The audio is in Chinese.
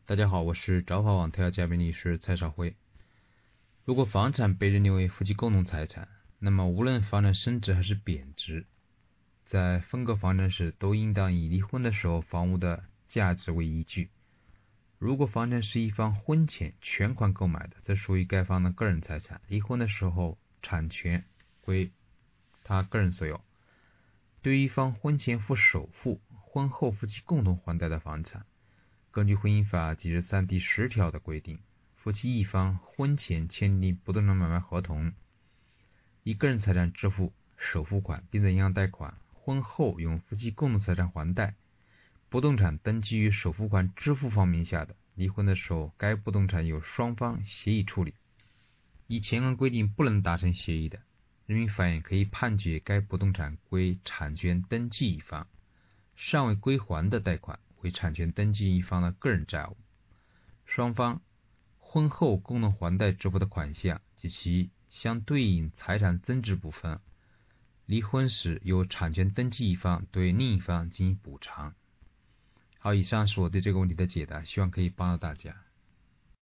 大家好，我是找法网特邀嘉宾律师蔡少辉。如果房产被认定为夫妻共同财产，那么无论房产升值还是贬值，在分割房产时都应当以离婚的时候房屋的价值为依据。如果房产是一方婚前全款购买的，则属于该方的个人财产，离婚的时候产权归他个人所有。对于一方婚前付首付，婚后夫妻共同还贷的房产，根据婚姻法第13第10条的规定，夫妻一方婚前签订不动产买卖合同，以个人财产支付首付款，并在银行贷款，婚后用夫妻共同财产还贷，不动产登记于首付款支付方名下的，离婚的时候该不动产由双方协议处理。以前案规定不能达成协议的，人民法院可以判决该不动产归产权登记一方，尚未归还的贷款为产权登记一方的个人债务，双方婚后共同还贷支付的款项及其相对应财产增值部分，离婚时由产权登记一方对另一方进行补偿。好，以上是我对这个问题的解答，希望可以帮到大家。